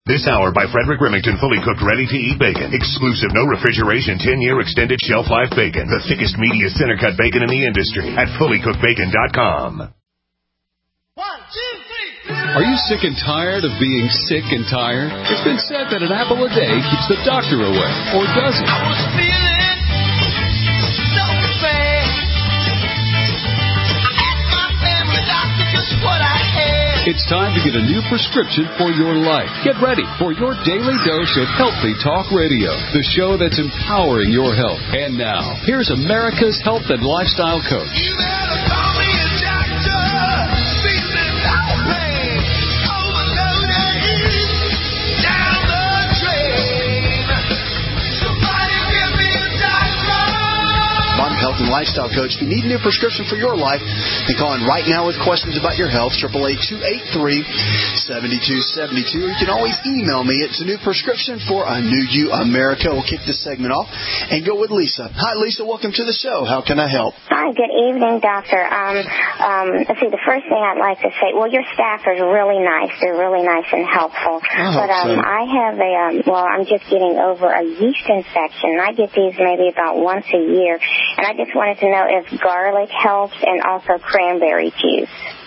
This hour by Frederick Remington, fully cooked, ready-to-eat bacon. Exclusive, no refrigeration, 10-year extended shelf life bacon. The thickest, meatiest center-cut bacon in the industry at fullycookedbacon.com. 1, 2, 3. Are you sick and tired of being sick and tired? It's been said that an apple a day keeps the doctor away, or does it? I was feeling so bad. I asked my family doctor just what I had. It's time to get a new prescription for your life. Get ready for your daily dose of Healthy Talk Radio, the show that's empowering your health. And now, here's America's health and lifestyle coach. You better call me a doctor. Feeling lonely, overloaded, down the drain. Somebody give me a doctor. I'm health and lifestyle coach. If you need a new prescription for your life, then call in right now with questions about your health, 888-283-7272. You can always email me. It's a new prescription for a new you, America. We'll kick this segment off and go with Lisa. Hi, Lisa. Welcome to the show. How can I help? Hi, good evening, doctor. Let's see, the first thing I'd like to say, well, your staff is really nice. They're really nice and helpful. I have I'm just getting over a yeast infection. I get these maybe about once a year, and I just wanted to know if garlic helps and also cranberry juice.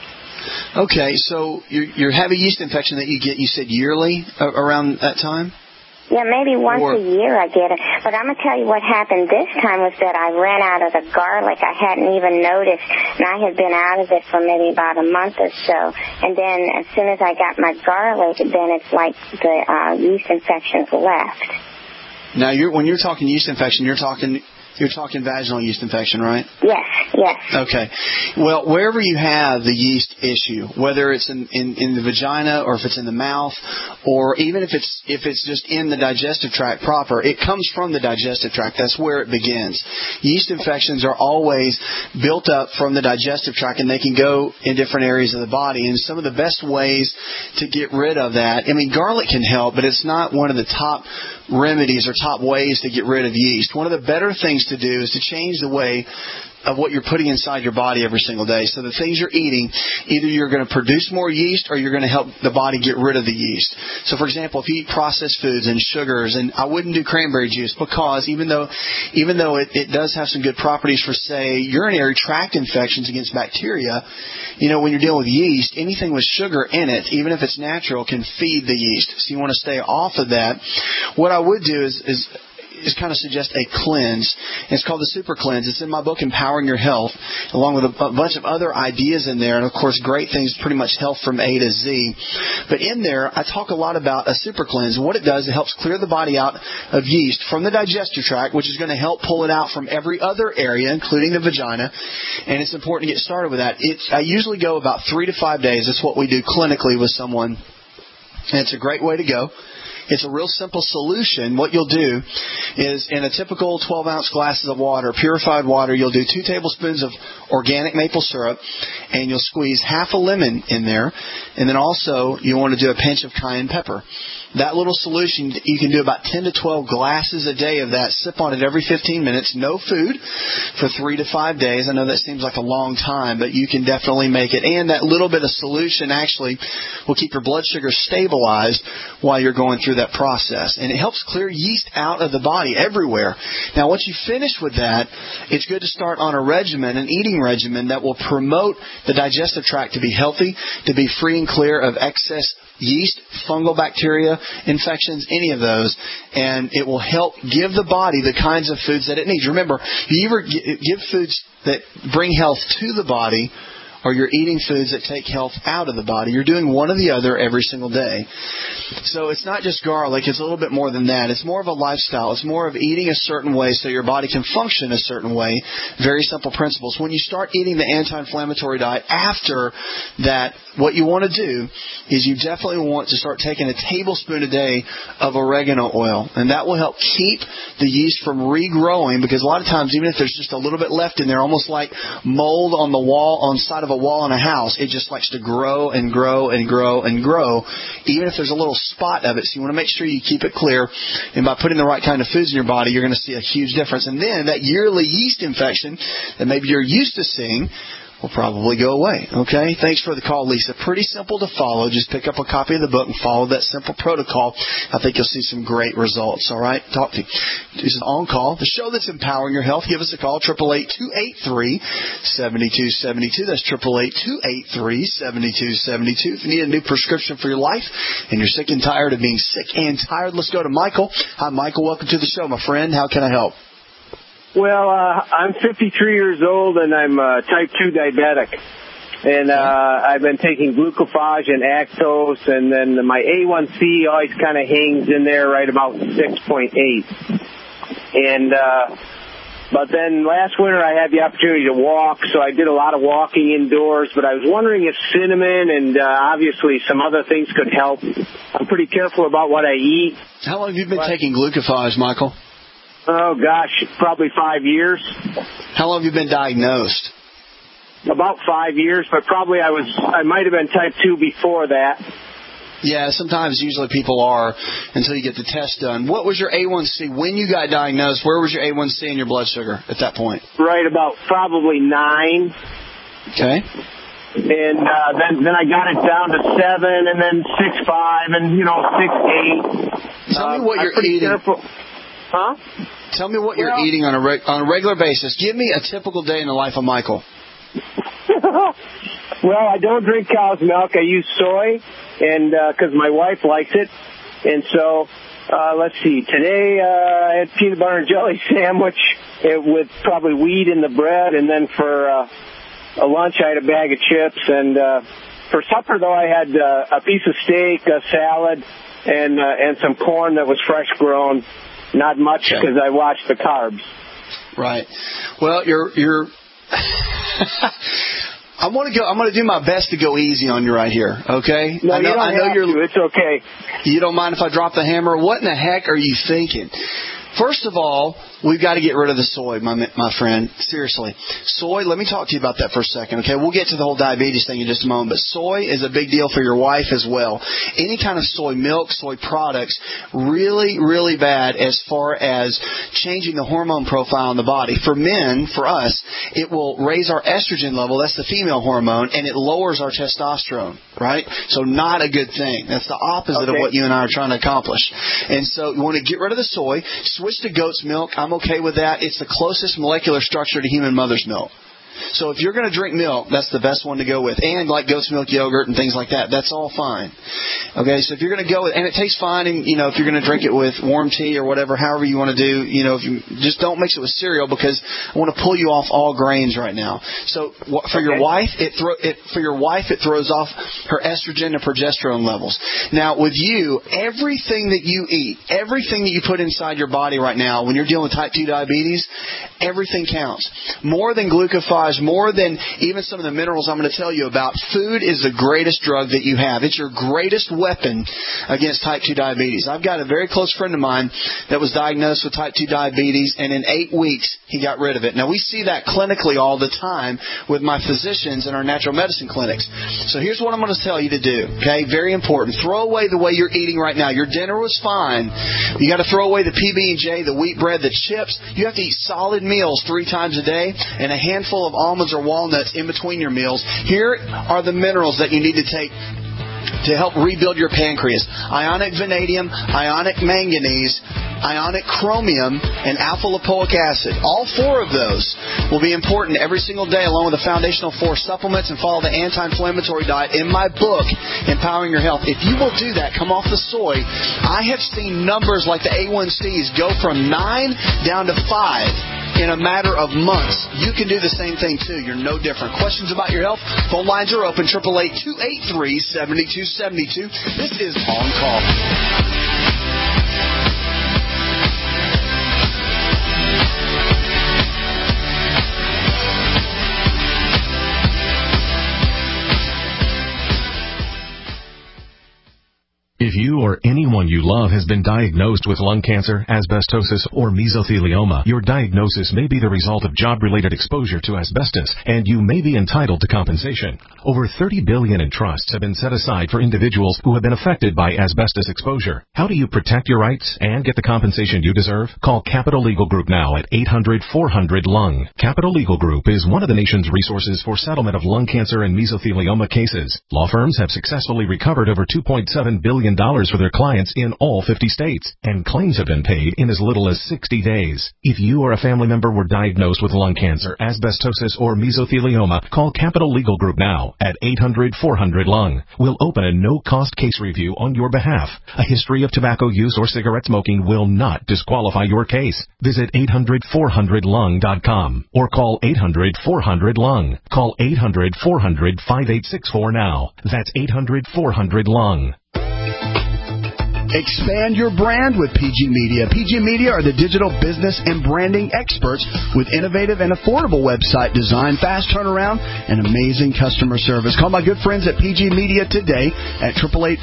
Okay, so you have a yeast infection that you get, you said yearly around that time? Yeah, maybe once a year I get it. But I'm going to tell you what happened this time was that I ran out of the garlic. I hadn't even noticed, and I had been out of it for maybe about a month or so. And then as soon as I got my garlic, then it's like the yeast infection's left. Now, when you're talking yeast infection, you're talking vaginal yeast infection, right? Yes. Okay. Well, wherever you have the yeast issue, whether it's in the vagina or if it's in the mouth, or even if it's just in the digestive tract proper, it comes from the digestive tract. That's where it begins. Yeast infections are always built up from the digestive tract, and they can go in different areas of the body. And some of the best ways to get rid of that, I mean, garlic can help, but it's not one of the top remedies or top ways to get rid of yeast. One of the better things to do is to change the way of what you're putting inside your body every single day. So the things you're eating, either you're going to produce more yeast or you're going to help the body get rid of the yeast. So, for example, if you eat processed foods and sugars, and I wouldn't do cranberry juice because even though it does have some good properties for, say, urinary tract infections against bacteria, when you're dealing with yeast, anything with sugar in it, even if it's natural, can feed the yeast. So you want to stay off of that. What I would do is kind of suggest a cleanse. It's called the Super Cleanse. It's in my book, Empowering Your Health, along with a bunch of other ideas in there, and, of course, great things, pretty much health from A to Z. But in there, I talk a lot about a Super Cleanse. What it does, it helps clear the body out of yeast from the digestive tract, which is going to help pull it out from every other area, including the vagina, and it's important to get started with that. I usually go about 3 to 5 days. That's what we do clinically with someone, and it's a great way to go. It's a real simple solution. What you'll do is, in a typical 12-ounce glasses of water, purified water, you'll do 2 tablespoons of organic maple syrup, and you'll squeeze half a lemon in there, and then also you want to do a pinch of cayenne pepper. That little solution, you can do about 10 to 12 glasses a day of that. Sip on it every 15 minutes. No food for 3 to 5 days. I know that seems like a long time, but you can definitely make it. And that little bit of solution actually will keep your blood sugar stabilized while you're going through that process. And it helps clear yeast out of the body everywhere. Now, once you finish with that, it's good to start on a regimen, an eating regimen that will promote the digestive tract to be healthy, to be free and clear of excess yeast, fungal bacteria, infections, any of those, and it will help give the body the kinds of foods that it needs. Remember, you either give foods that bring health to the body, or you're eating foods that take health out of the body. You're doing one or the other every single day. So it's not just garlic. It's a little bit more than that. It's more of a lifestyle. It's more of eating a certain way so your body can function a certain way. Very simple principles. When you start eating the anti-inflammatory diet after that, what you want to do is you definitely want to start taking a tablespoon a day of oregano oil. And that will help keep the yeast from regrowing, because a lot of times, even if there's just a little bit left in there, almost like mold on the wall, on the side of a wall in a house, it just likes to grow and grow and grow and grow, even if there's a little spot of it. So you want to make sure you keep it clear, and by putting the right kind of foods in your body, you're going to see a huge difference. And then that yearly yeast infection that maybe you're used to seeing will probably go away. Okay? Thanks for the call, Lisa. Pretty simple to follow. Just pick up a copy of the book and follow that simple protocol. I think you'll see some great results. All right? Talk to you. This is On Call, the show that's empowering your health. Give us a call, 888-283-7272. That's 888-283-7272. If you need a new prescription for your life and you're sick and tired of being sick and tired, let's go to Michael. Hi, Michael. Welcome to the show, my friend. How can I help? Well, I'm 53 years old, and I'm type 2 diabetic. And I've been taking glucophage and Actos, and then my A1C always kind of hangs in there right about 6.8. And but then last winter I had the opportunity to walk, so I did a lot of walking indoors. But I was wondering if cinnamon and obviously some other things could help. I'm pretty careful about what I eat. How long have you been taking glucophage, Michael? Oh, gosh, probably 5 years. How long have you been diagnosed? About 5 years, but probably I might have been type 2 before that. Yeah, sometimes usually people are until you get the test done. What was your A1C when you got diagnosed? Where was your A1C and your blood sugar at that point? Right about probably 9. Okay. And then I got it down to 7 and then 6.5 and, 6.8. Tell me what you're eating. Careful. Huh? Tell me what you're eating on a regular basis. Give me a typical day in the life of Michael. Well, I don't drink cow's milk. I use soy, and because my wife likes it. And so, let's see. Today I had peanut butter and jelly sandwich with probably wheat in the bread, and then for a lunch I had a bag of chips. And for supper, though, I had a piece of steak, a salad, and some corn that was fresh grown. Not much because I watched the carbs. Right. Well, you're. I'm going to do my best to go easy on you right here. Okay. No, you don't have to. It's okay. You don't mind if I drop the hammer? What in the heck are you thinking? First of all, we've got to get rid of the soy, my friend. Seriously. Soy, let me talk to you about that for a second, okay? We'll get to the whole diabetes thing in just a moment, but soy is a big deal for your wife as well. Any kind of soy milk, soy products, really, really bad as far as changing the hormone profile in the body. For men, for us, it will raise our estrogen level, that's the female hormone, and it lowers our testosterone, right? So not a good thing. That's the opposite of what you and I are trying to accomplish. And so you want to get rid of the soy, switch to goat's milk. I'm okay with that. It's the closest molecular structure to human mother's milk. So if you're going to drink milk, that's the best one to go with. And like goat's milk yogurt and things like that, that's all fine. Okay, so if you're going to go with, and it tastes fine, and if you're going to drink it with warm tea or whatever, however you want to do, if you just don't mix it with cereal, because I want to pull you off all grains right now. So for your wife, it throws off her estrogen and progesterone levels. Now with you, everything that you eat, everything that you put inside your body right now, when you're dealing with type 2 diabetes, everything counts. More than glucophage, more than even some of the minerals I'm going to tell you about, food is the greatest drug that you have. It's your greatest weapon against type 2 diabetes. I've got a very close friend of mine that was diagnosed with type 2 diabetes, and in 8 weeks, he got rid of it. Now, we see that clinically all the time with my physicians in our natural medicine clinics. So here's what I'm going to tell you to do, okay? Very important. Throw away the way you're eating right now. Your dinner was fine. You got to throw away the PB&J, the wheat bread, the chips. You have to eat solid meals 3 times a day and a handful of almonds or walnuts in between your meals. Here are the minerals that you need to take to help rebuild your pancreas. Ionic vanadium, ionic manganese, ionic chromium, and alpha-lipoic acid. All 4 of those will be important every single day, along with the foundational 4 supplements, and follow the anti-inflammatory diet in my book, Empowering Your Health. If you will do that, come off the soy, I have seen numbers like the A1Cs go from 9 down to 5 in a matter of months. You can do the same thing too. You're no different. Questions about your health? Phone lines are open. 888-283-7272. This is On Call. If you or anyone you love has been diagnosed with lung cancer, asbestosis, or mesothelioma, your diagnosis may be the result of job-related exposure to asbestos, and you may be entitled to compensation. Over $30 billion in trusts have been set aside for individuals who have been affected by asbestos exposure. How do you protect your rights and get the compensation you deserve? Call Capital Legal Group now at 800-400-LUNG. Capital Legal Group is one of the nation's resources for settlement of lung cancer and mesothelioma cases. Law firms have successfully recovered over $2.7 billion for their clients in all 50 states, and claims have been paid in as little as 60 days. If you or a family member were diagnosed with lung cancer, asbestosis, or mesothelioma, call Capital Legal Group now at 800-400-LUNG. We'll open a no-cost case review on your behalf. A history of tobacco use or cigarette smoking will not disqualify your case. Visit 800-400-LUNG.com or call 800-400-LUNG. Call 800-400-5864 now. That's 800-400-LUNG. Expand your brand with PG Media. PG Media are the digital business and branding experts with innovative and affordable website design, fast turnaround, and amazing customer service. Call my good friends at PG Media today at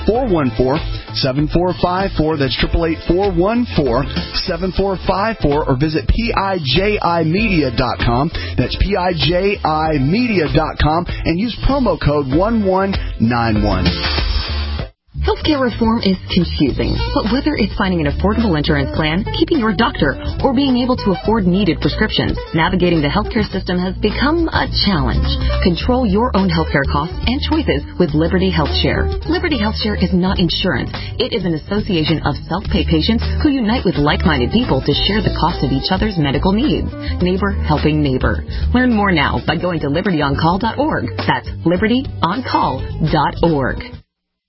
888-414-7454. That's 888-414-7454, or visit PIJImedia.com. That's PIJImedia.com, and use promo code 1191. Healthcare reform is confusing, but whether it's finding an affordable insurance plan, keeping your doctor, or being able to afford needed prescriptions, navigating the healthcare system has become a challenge. Control your own healthcare costs and choices with Liberty HealthShare. Liberty HealthShare is not insurance. It is an association of self-pay patients who unite with like-minded people to share the cost of each other's medical needs. Neighbor helping neighbor. Learn more now by going to libertyoncall.org. That's libertyoncall.org.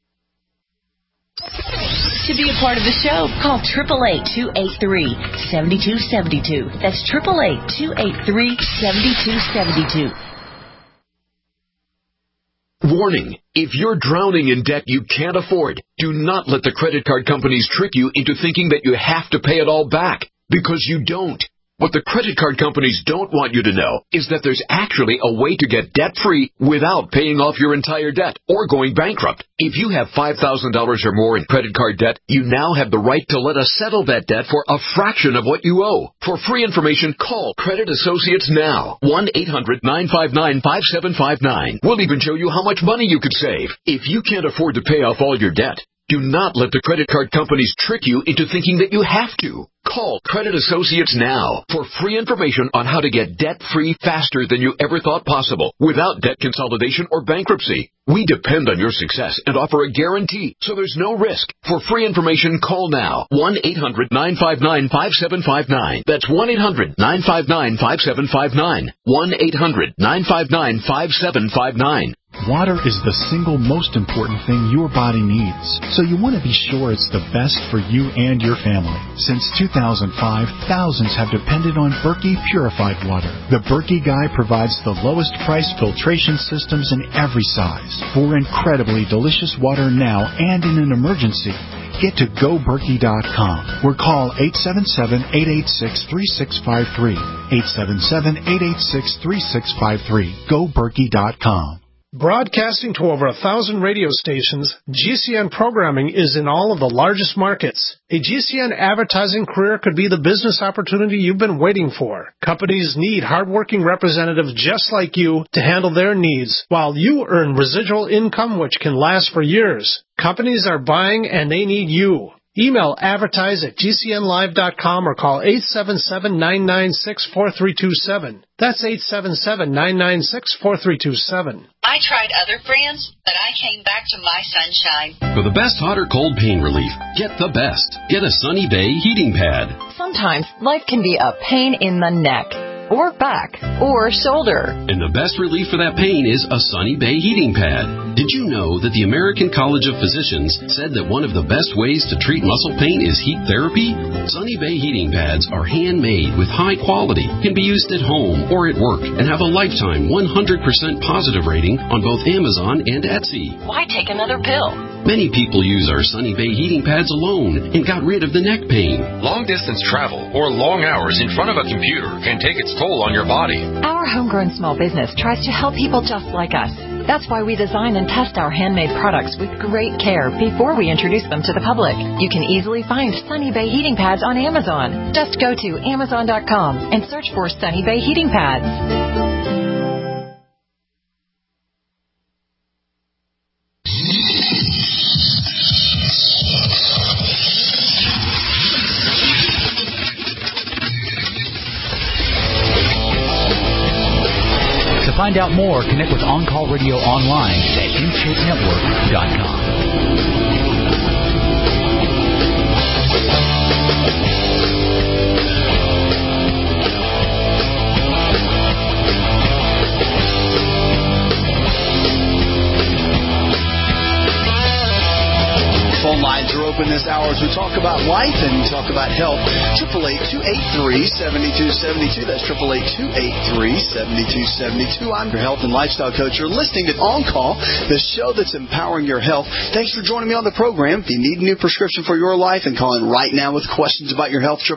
To be a part of the show, call 888-283-7272. That's 888-283-7272. Warning, if you're drowning in debt you can't afford, do not let the credit card companies trick you into thinking that you have to pay it all back, because you don't. What the credit card companies don't want you to know is that there's actually a way to get debt-free without paying off your entire debt or going bankrupt. If you have $5,000 or more in credit card debt, you now have the right to let us settle that debt for a fraction of what you owe. For free information, call Credit Associates now. 1-800-959-5759. We'll even show you how much money you could save. If you can't afford to pay off all your debt, do not let the credit card companies trick you into thinking that you have to. Call Credit Associates now for free information on how to get debt-free faster than you ever thought possible without debt consolidation or bankruptcy. We depend on your success and offer a guarantee, so there's no risk. For free information, call now. 1-800-959-5759. That's 1-800-959-5759. 1-800-959-5759. Water is the single most important thing your body needs, so you want to be sure it's the best for you and your family. Since 2005, thousands have depended on Berkey purified water. The Berkey Guy provides the lowest price filtration systems in every size for incredibly delicious water now and in an emergency. Get to GoBerkey.com or call 877-886-3653. 877-886-3653. GoBerkey.com. Broadcasting to over 1,000 radio stations, GCN programming is in all of the largest markets. A GCN advertising career could be the business opportunity you've been waiting for. Companies need hardworking representatives just like you to handle their needs, while you earn residual income which can last for years. Companies are buying and they need you. Email advertise@gcnlive.com or call 877-996-4327. That's 877-996-4327. I tried other brands, but I came back to My Sunshine. For the best hot or cold pain relief, get the best. Get a Sunny Bay heating pad. Sometimes life can be a pain in the neck, or back, or shoulder. And the best relief for that pain is a Sunny Bay heating pad. Did you know that the American College of Physicians said that one of the best ways to treat muscle pain is heat therapy? Sunny Bay heating pads are handmade with high quality, can be used at home or at work, and have a lifetime 100% positive rating on both Amazon and Etsy. Why take another pill? Many people use our Sunny Bay heating pads alone and got rid of the neck pain. Long-distance travel or long hours in front of a computer can take its toll on your body. Our homegrown small business tries to help people just like us. That's why we design and test our handmade products with great care before we introduce them to the public. You can easily find Sunny Bay heating pads on Amazon. Just go to Amazon.com and search for Sunny Bay heating pads. To find out more, connect with On Call Radio online at InShapeNetwork.com. Phone lines are open this hour as we talk about life and talk about health. 888-283-7272. That's 888-283-7272. I'm your health and lifestyle coach. You're listening to On Call, the show that's empowering your health. Thanks for joining me on the program. If you need a new prescription for your life, and call in right now with questions about your health,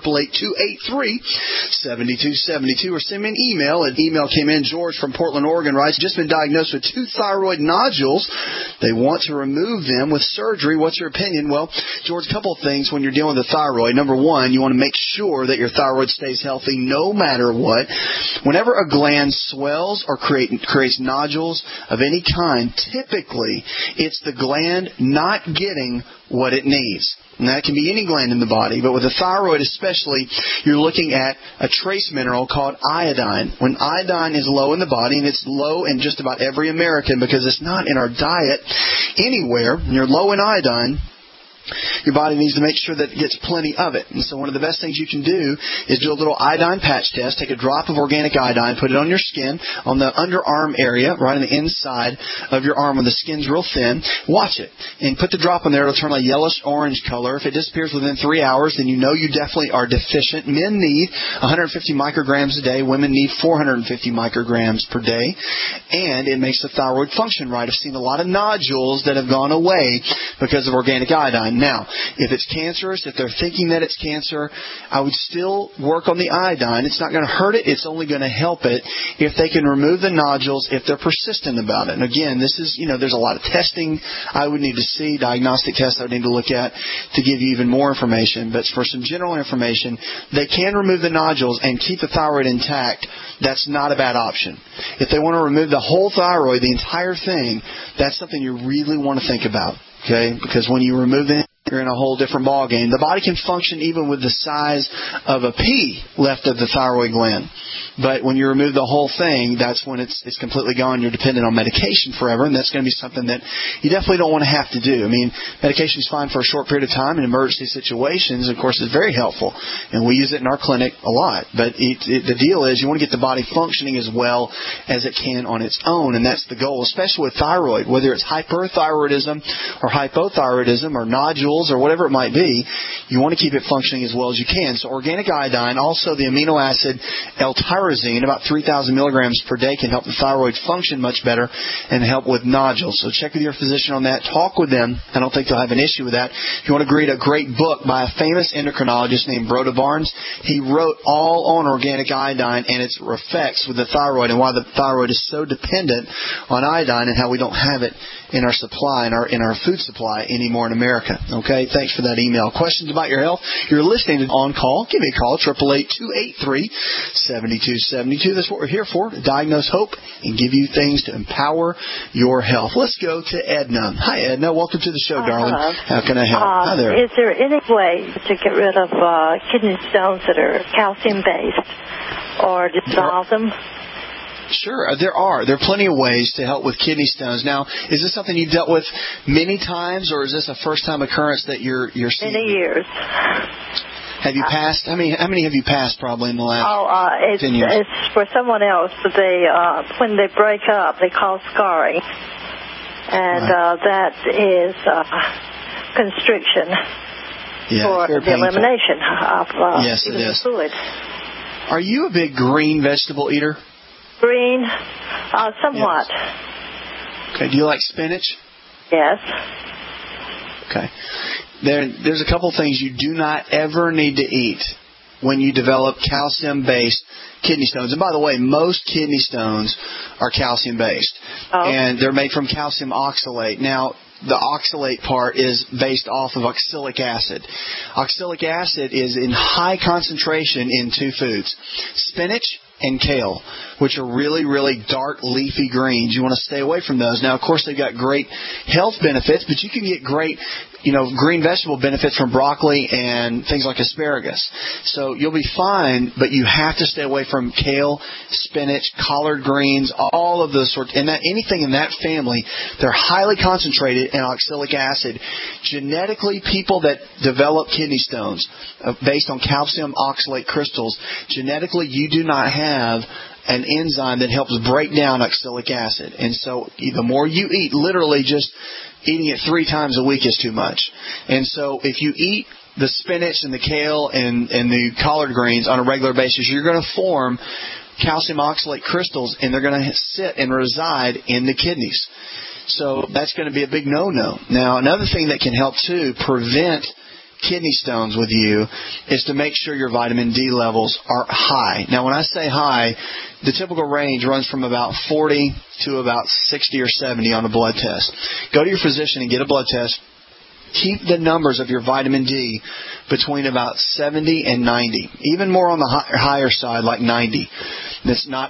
888-283-7272, or send me an email. An email came in. George from Portland, Oregon writes, just been diagnosed with 2 thyroid nodules. They want to remove them with surgery. What's your opinion? Well, George, a couple of things when you're dealing with the thyroid. Number one, you want to make sure that your thyroid stays healthy no matter what. Whenever a gland swells or creates nodules of any kind, typically it's the gland not getting what it needs. And that can be any gland in the body, but with the thyroid especially, you're looking at a trace mineral called iodine. When iodine is low in the body, and it's low in just about every American because it's not in our diet anywhere, and you're low in iodine, your body needs to make sure that it gets plenty of it. And so one of the best things you can do is do a little iodine patch test. Take a drop of organic iodine, put it on your skin, on the underarm area, right on the inside of your arm when the skin's real thin. Watch it. And put the drop on there. It'll turn a yellowish-orange color. If it disappears within 3 hours, then you know you definitely are deficient. Men need 150 micrograms a day. Women need 450 micrograms per day. And it makes the thyroid function right. I've seen a lot of nodules that have gone away because of organic iodine. Now, if it's cancerous, if they're thinking that it's cancer, I would still work on the iodine. It's not going to hurt it. It's only going to help it if they can remove the nodules if they're persistent about it. And again, this is, there's a lot of testing I would need to see, diagnostic tests I would need to look at to give you even more information. But for some general information, they can remove the nodules and keep the thyroid intact. That's not a bad option. If they want to remove the whole thyroid, the entire thing, that's something you really want to think about. Okay, because when you remove it, you're in a whole different ballgame. The body can function even with the size of a pea left of the thyroid gland. But when you remove the whole thing, that's when it's completely gone. You're dependent on medication forever, and that's going to be something that you definitely don't want to have to do. I mean, medication is fine for a short period of time in emergency situations. Of course, it's very helpful, and we use it in our clinic a lot. But the deal is you want to get the body functioning as well as it can on its own, and that's the goal, especially with thyroid, whether it's hyperthyroidism or hypothyroidism or nodules or whatever it might be. You want to keep it functioning as well as you can. So organic iodine, also the amino acid L-tyrosine, about 3,000 milligrams per day, can help the thyroid function much better and help with nodules. So check with your physician on that. Talk with them. I don't think they'll have an issue with that. If you want to read a great book by a famous endocrinologist named Broda Barnes, he wrote all on organic iodine and its effects with the thyroid and why the thyroid is so dependent on iodine and how we don't have it in our supply, in our food supply anymore in America. Okay, thanks for that email. Questions about your health? You're listening to On Call. Give me a call, 888-283-7272. That's what we're here for, to diagnose hope and give you things to empower your health. Let's go to Edna. Hi, Edna. Welcome to the show, darling. How can I help? Hi there. Is there any way to get rid of kidney stones that are calcium-based or dissolve them? Sure, there are. There are plenty of ways to help with kidney stones. Now, is this something you've dealt with many times, or is this a first-time occurrence that you're seeing? Many years. Have you passed? How many have you passed probably in the last 10 years? It's for someone else. But when they break up, they cause scarring, and that is constriction for the elimination of the fluid. Are you a big green vegetable eater? Green, somewhat. Yes. Okay. Do you like spinach? Yes. Okay. There's a couple things you do not ever need to eat when you develop calcium-based kidney stones. And by the way, most kidney stones are calcium-based. And they're made from calcium oxalate. Now, the oxalate part is based off of oxalic acid. Oxalic acid is in high concentration in two foods, spinach and kale, which are really, really dark leafy greens. You want to stay away from those. Now, of course, they've got great health benefits, but you can get great, green vegetable benefits from broccoli and things like asparagus. So you'll be fine, but you have to stay away from kale, spinach, collard greens, all of those sorts, and anything in that family. They're highly concentrated in oxalic acid. Genetically, people that develop kidney stones based on calcium oxalate crystals, genetically, you do not have an enzyme that helps break down oxalic acid. And so the more you eat, literally just eating it 3 times a week is too much. And so if you eat the spinach and the kale and the collard greens on a regular basis, you're going to form calcium oxalate crystals, and they're going to sit and reside in the kidneys. So that's going to be a big no-no. Now, another thing that can help, too, prevent kidney stones with you is to make sure your vitamin D levels are high. Now, when I say high, the typical range runs from about 40 to about 60 or 70 on a blood test. Go to your physician and get a blood test. Keep the numbers of your vitamin D between about 70 and 90, even more on the higher side, like 90. It's not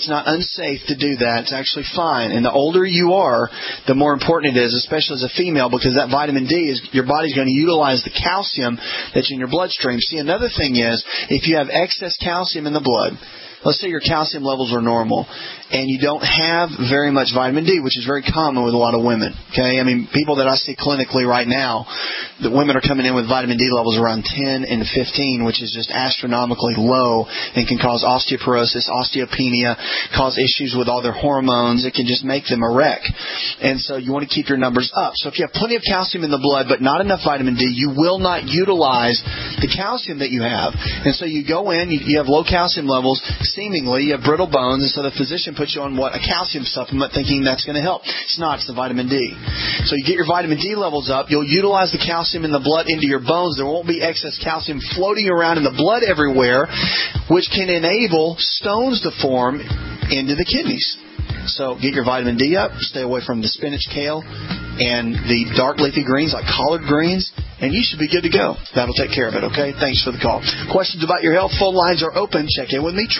unsafe to do that. It's actually fine. And the older you are, the more important it is, especially as a female, because that vitamin D your body's going to utilize the calcium that's in your bloodstream. See, another thing is, if you have excess calcium in the blood, let's say your calcium levels are normal, and you don't have very much vitamin D, which is very common with a lot of women. Okay, I mean, people that I see clinically right now, the women are coming in with vitamin D levels around 10 and 15, which is just astronomically low and can cause osteoporosis, osteopenia, cause issues with all their hormones. It can just make them a wreck. And so you want to keep your numbers up. So if you have plenty of calcium in the blood but not enough vitamin D, you will not utilize the calcium that you have. And so you go in, you have low calcium levels, seemingly you have brittle bones, and so the physician puts you on a calcium supplement thinking that's going to help. It's not. It's the vitamin D. So you get your vitamin D levels up. You'll utilize the calcium in the blood into your bones. There won't be excess calcium floating around in the blood everywhere, which can enable stones to form into the kidneys. So get your vitamin D up. Stay away from the spinach, kale, and the dark leafy greens like collard greens, and you should be good to go. That'll take care of it, okay? Thanks for the call. Questions about your health, phone lines are open. Check in with me,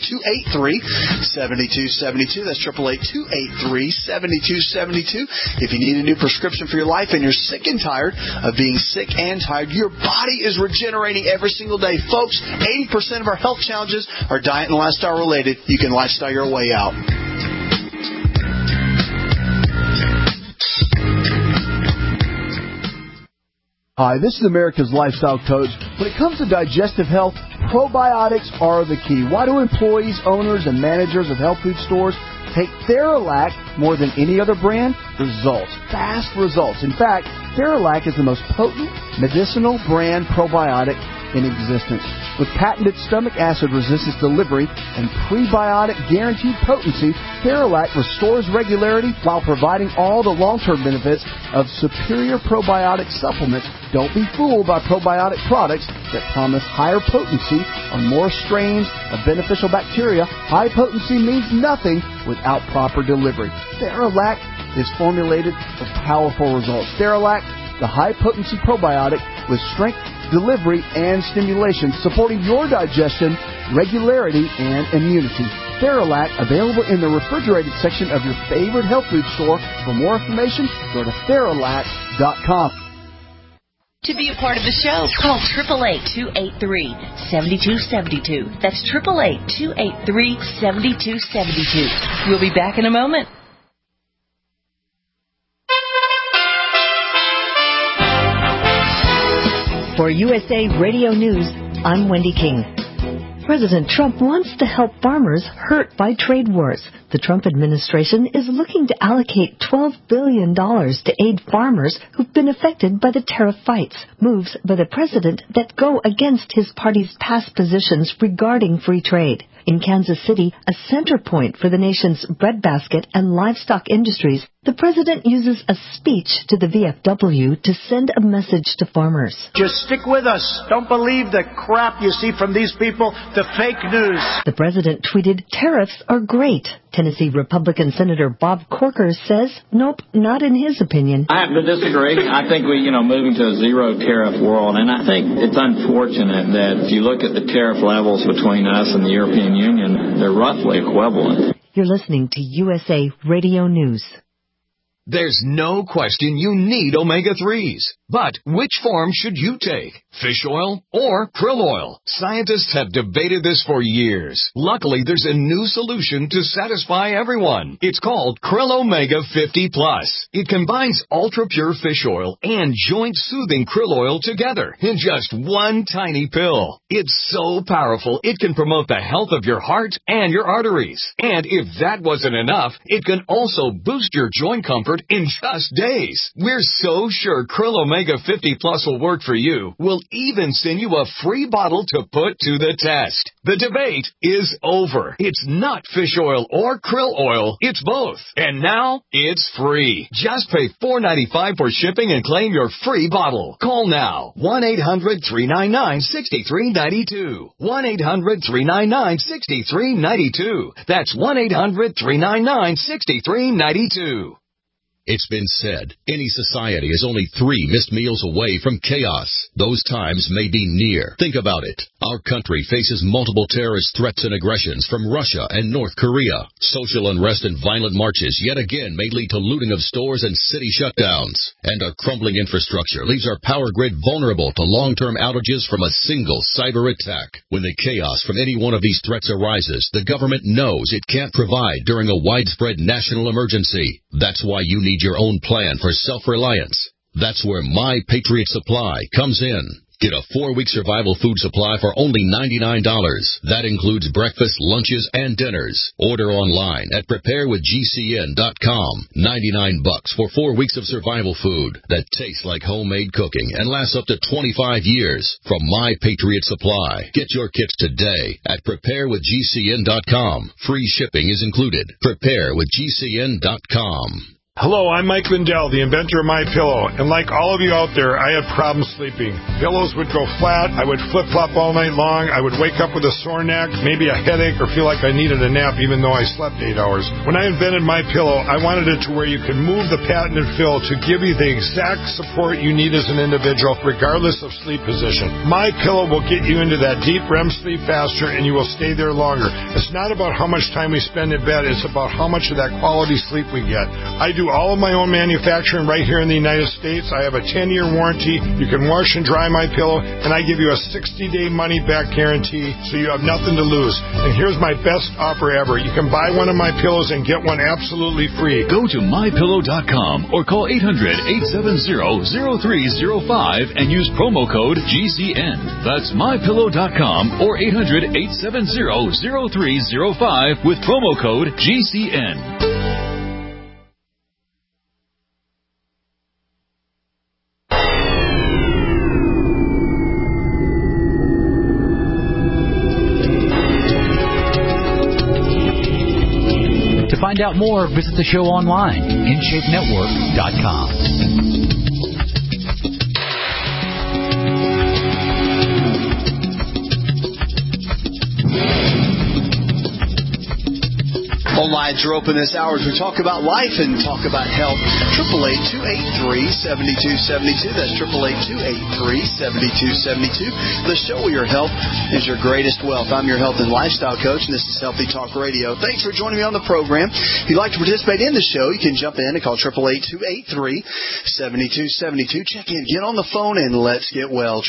888-283-7272. That's 888-283-7272. If you need a new prescription for your life and you're sick and tired of being sick and tired, your body is regenerating every single day. Folks, 80% of our health challenges are diet and lifestyle related. You can lifestyle your way out. Hi, this is America's Lifestyle Coach. When it comes to digestive health, probiotics are the key. Why do employees, owners, and managers of health food stores take Theralac more than any other brand? Results. Fast results. In fact, Theralac is the most potent medicinal brand probiotic in existence. With patented stomach acid resistance delivery and prebiotic guaranteed potency, Theralac restores regularity while providing all the long-term benefits of superior probiotic supplements. Don't be fooled by probiotic products that promise higher potency or more strains of beneficial bacteria. High potency means nothing without proper delivery. Theralac is formulated for powerful results. Theralac, the high-potency probiotic with strength, delivery, and stimulation, supporting your digestion, regularity, and immunity. Theralac, available in the refrigerated section of your favorite health food store. For more information, go to Theralac.com. To be a part of the show, call 888-283-7272. That's 888-283-7272. We'll be back in a moment. For USA Radio News, I'm Wendy King. President Trump wants to help farmers hurt by trade wars. The Trump administration is looking to allocate $12 billion to aid farmers who've been affected by the tariff fights, moves by the president that go against his party's past positions regarding free trade. In Kansas City, a center point for the nation's breadbasket and livestock industries, The president uses a speech to the VFW to send a message to farmers. Just stick with us. Don't believe the crap you see from these people, the fake news. The president tweeted, "Tariffs are great." Tennessee Republican Senator Bob Corker says, nope, not in his opinion. I happen to disagree. I think we're moving to a zero tariff world, and I think it's unfortunate that if you look at the tariff levels between us and the European Union, they're roughly equivalent. You're listening to USA Radio News. There's no question you need omega-3s. But which form should you take? Fish oil or krill oil? Scientists have debated this for years. Luckily, there's a new solution to satisfy everyone. It's called Krill Omega 50 Plus. It combines ultra-pure fish oil and joint-soothing krill oil together in just one tiny pill. It's so powerful, it can promote the health of your heart and your arteries. And if that wasn't enough, it can also boost your joint comfort in just days. We're so sure Krill Omega 50 Plus will work for you. We'll even send you a free bottle to put to the test. The debate is over. It's not fish oil or krill oil. It's both. And now it's free. Just pay $4.95 for shipping and claim your free bottle. Call now. 1-800-399-6392. 1-800-399-6392. That's 1-800-399-6392. It's been said, any society is only 3 missed meals away from chaos. Those times may be near. Think about it. Our country faces multiple terrorist threats and aggressions from Russia and North Korea. Social unrest and violent marches yet again may lead to looting of stores and city shutdowns. And our crumbling infrastructure leaves our power grid vulnerable to long-term outages from a single cyber attack. When the chaos from any one of these threats arises, the government knows it can't provide during a widespread national emergency. That's why you need your own plan for self-reliance. That's where My Patriot Supply comes in. Get a 4-week survival food supply for only $99. That includes breakfast, lunches, and dinners. Order online at preparewithgcn.com. $99 for 4 weeks of survival food that tastes like homemade cooking and lasts up to 25 years from My Patriot Supply. Get your kits today at preparewithgcn.com. Free shipping is included. Preparewithgcn.com. Hello, I'm Mike Lindell, the inventor of MyPillow, and like all of you out there, I had problems sleeping. Pillows would go flat, I would flip-flop all night long, I would wake up with a sore neck, maybe a headache, or feel like I needed a nap even though I slept 8 hours. When I invented MyPillow, I wanted it to where you could move the patented fill to give you the exact support you need as an individual, regardless of sleep position. MyPillow will get you into that deep REM sleep faster, and you will stay there longer. It's not about how much time we spend in bed, it's about how much of that quality sleep we get. I do all of my own manufacturing right here in the United States. I have a 10-year warranty. You can wash and dry my pillow, and I give you a 60-day money-back guarantee, so you have nothing to lose. And here's my best offer ever. You can buy one of my pillows and get one absolutely free. Go to MyPillow.com or call 800-870-0305 and use promo code GCN. That's MyPillow.com or 800-870-0305 with promo code GCN. To find out more, visit the show online, InShapeNetwork.com. Phone lines are open this hour as we talk about life and talk about health. 888-283-7272. That's 888-283-7272. The show where your health is your greatest wealth. I'm your health and lifestyle coach, and this is Healthy Talk Radio. Thanks for joining me on the program. If you'd like to participate in the show, you can jump in and call 888-283-7272. Check in, get on the phone, and let's get well.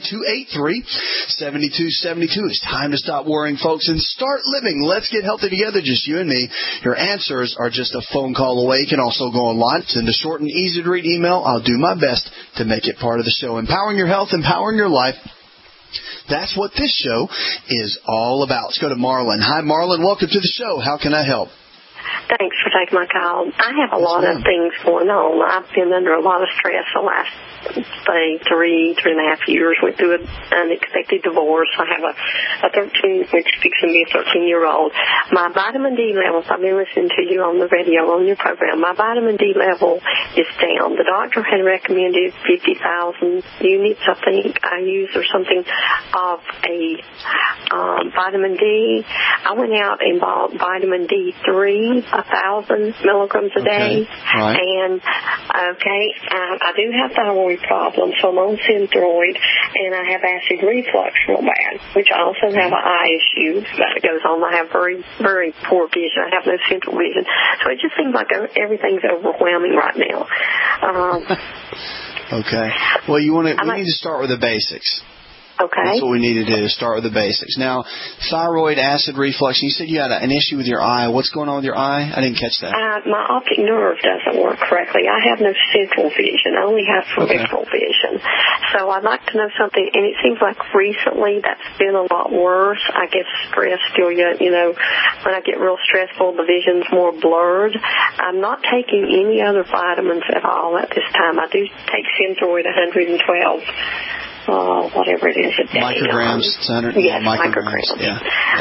888-283-7272. It's time to stop worrying, folks, and start living. Let's get healthy together, just you and me. Your answers are just a phone call away. You can also go online, send a short and easy to read email. I'll do my best to make it part of the show. Empowering your health, empowering your life. That's what this show is all about. Let's go to Marlon. Hi, Marlon. Welcome to the show. How can I help? Thanks for taking my call. I have a lot of things going on. I've been under a lot of stress the last say 3.5 years. Went through an unexpected divorce. I have a 13, which fixing to be a 13-year-old. My vitamin D levels, I've been listening to you on the radio, on your program. My vitamin D level is down. The doctor had recommended 50,000 units, I think I used, or something, of a vitamin D. I went out and bought vitamin D3, 1,000 milligrams a day. Right. And, I do have thyroid problems, so I'm on Synthroid, and I have acid reflux real bad, which I also have an eye issue that goes on. I have very, very poor vision. I have no central vision. So it just seems like everything's overwhelming right now. Okay. Well, we need to start with the basics. Okay. That's what we need to do, start with the basics. Now, thyroid, acid reflux, you said you had an issue with your eye. What's going on with your eye? I didn't catch that. My optic nerve doesn't work correctly. I have no central vision. I only have peripheral vision. So I'd like to know something, and it seems like recently that's been a lot worse. I get stressed still yet, when I get real stressful, the vision's more blurred. I'm not taking any other vitamins at all at this time. I do take Synthroid 112. Whatever it is. Micrograms. Yes, micrograms. Yeah.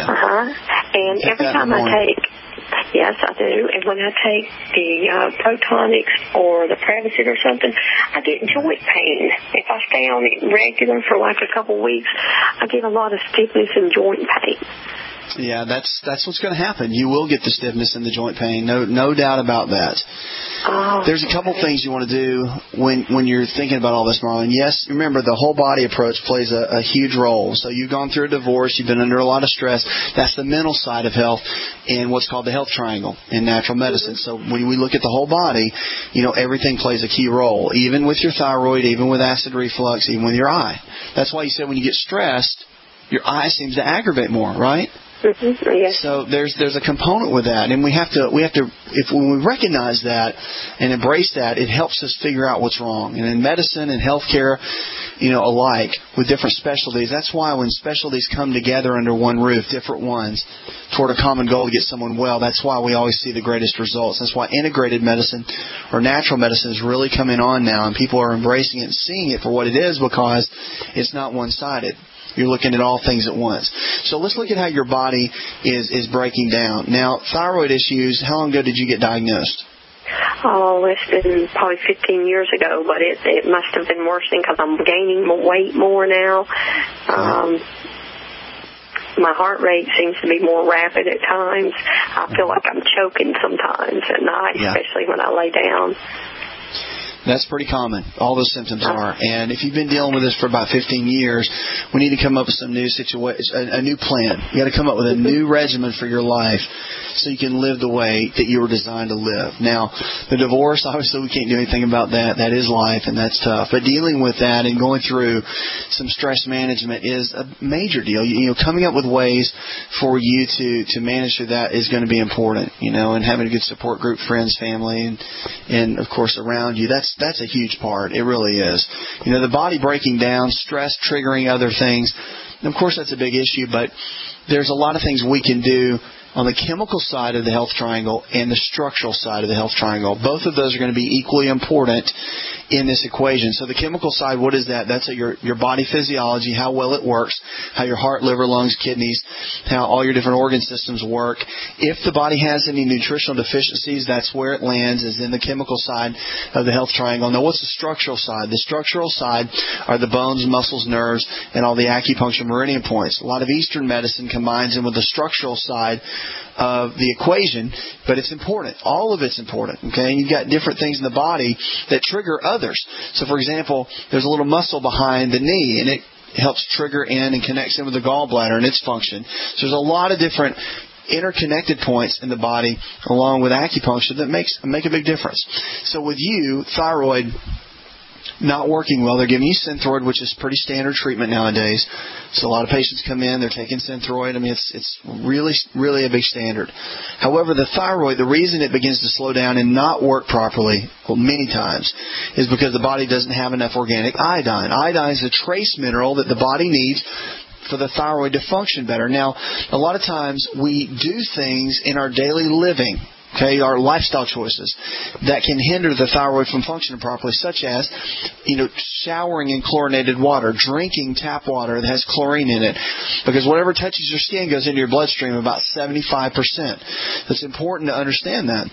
And every time I take, yes, I do. And when I take the Protonics or the Prevacid or something, I get joint pain. If I stay on it regular for like a couple weeks, I get a lot of stiffness and joint pain. Yeah, that's what's going to happen. You will get the stiffness and the joint pain. No doubt about that. There's a couple things you want to do when you're thinking about all this, Marlene. Yes, remember the whole body approach plays a huge role. So you've gone through a divorce, you've been under a lot of stress. That's the mental side of health in what's called the health triangle in natural medicine. So when we look at the whole body, everything plays a key role, even with your thyroid, even with acid reflux, even with your eye. That's why you said when you get stressed, your eye seems to aggravate more, right? Yes. So there's a component with that, and we have to when we recognize that and embrace that, it helps us figure out what's wrong. And in medicine and healthcare, alike with different specialties, that's why when specialties come together under one roof, different ones, toward a common goal to get someone well, that's why we always see the greatest results. That's why integrated medicine or natural medicine is really coming on now, and people are embracing it and seeing it for what it is because it's not one-sided. You're looking at all things at once. So let's look at how your body is breaking down. Now, thyroid issues, how long ago did you get diagnosed? Oh, it's been probably 15 years ago, but it must have been worsening because I'm gaining weight more now. My heart rate seems to be more rapid at times. I feel like I'm choking sometimes at night, especially when I lay down. That's pretty common. All those symptoms are. And if you've been dealing with this for about 15 years, we need to come up with some new a new plan. You got to come up with a new regimen for your life so you can live the way that you were designed to live. Now, the divorce, obviously we can't do anything about that. That is life, and that's tough. But dealing with that and going through some stress management is a major deal. Coming up with ways for you to manage through that is going to be important, and having a good support group, friends, family, and of course around you. That's a huge part. It really is. The body breaking down, stress triggering other things. And of course, that's a big issue, but there's a lot of things we can do on the chemical side of the health triangle and the structural side of the health triangle. Both of those are going to be equally important in this equation. So the chemical side, what is that? That's your body physiology, how well it works, how your heart, liver, lungs, kidneys, how all your different organ systems work. If the body has any nutritional deficiencies, that's where it lands, is in the chemical side of the health triangle. Now, what's the structural side? The structural side are the bones, muscles, nerves, and all the acupuncture meridian points. A lot of Eastern medicine combines in with the structural side of the equation, but it's important. All of it's important, okay? And you've got different things in the body that trigger others. So, for example, there's a little muscle behind the knee, and it helps trigger in and connects in with the gallbladder and its function. So there's a lot of different interconnected points in the body, along with acupuncture, that make a big difference. So with you, thyroid not working well, they're giving you Synthroid, which is pretty standard treatment nowadays. So a lot of patients come in, they're taking Synthroid. I mean, it's really, really a big standard. However, the thyroid, the reason it begins to slow down and not work properly, many times, is because the body doesn't have enough organic iodine. Iodine is a trace mineral that the body needs for the thyroid to function better. Now, a lot of times we do things in our daily living, Okay, our lifestyle choices that can hinder the thyroid from functioning properly, such as, showering in chlorinated water, drinking tap water that has chlorine in it, because whatever touches your skin goes into your bloodstream about 75%. It's important to understand that.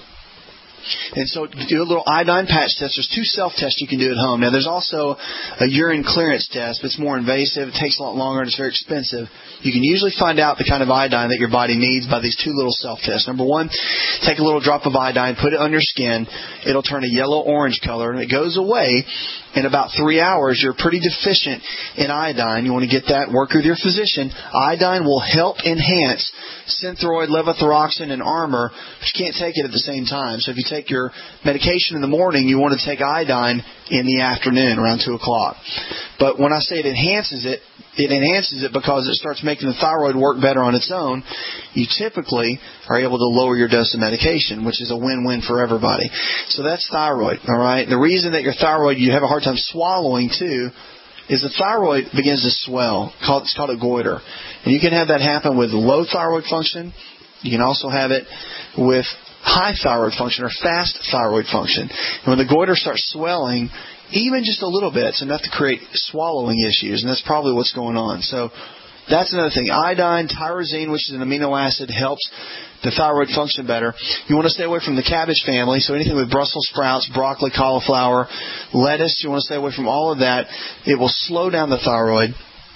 And so do a little iodine patch test. There's 2 self-tests you can do at home. Now, there's also a urine clearance test, but it's more invasive. It takes a lot longer, and it's very expensive. You can usually find out the kind of iodine that your body needs by these 2 little self-tests. Number 1, take a little drop of iodine, put it on your skin. It'll turn a yellow-orange color, and it goes away. In about 3 hours, you're pretty deficient in iodine. You want to get that, work with your physician. Iodine will help enhance Synthroid, levothyroxine, and Armour, but you can't take it at the same time. So if you take your medication in the morning, you want to take iodine in the afternoon around 2 o'clock. But when I say it enhances it because it starts making the thyroid work better on its own. You typically are able to lower your dose of medication, which is a win-win for everybody. So that's thyroid, all right? The reason that your thyroid, you have a hard time swallowing too, is the thyroid begins to swell. It's called a goiter. And you can have that happen with low thyroid function. You can also have it with high thyroid function or fast thyroid function. And when the goiter starts swelling, even just a little bit, it's enough to create swallowing issues, and that's probably what's going on. So that's another thing. Iodine, tyrosine, which is an amino acid, helps the thyroid function better. You want to stay away from the cabbage family, so anything with Brussels sprouts, broccoli, cauliflower, lettuce, you want to stay away from all of that. It will slow down the thyroid.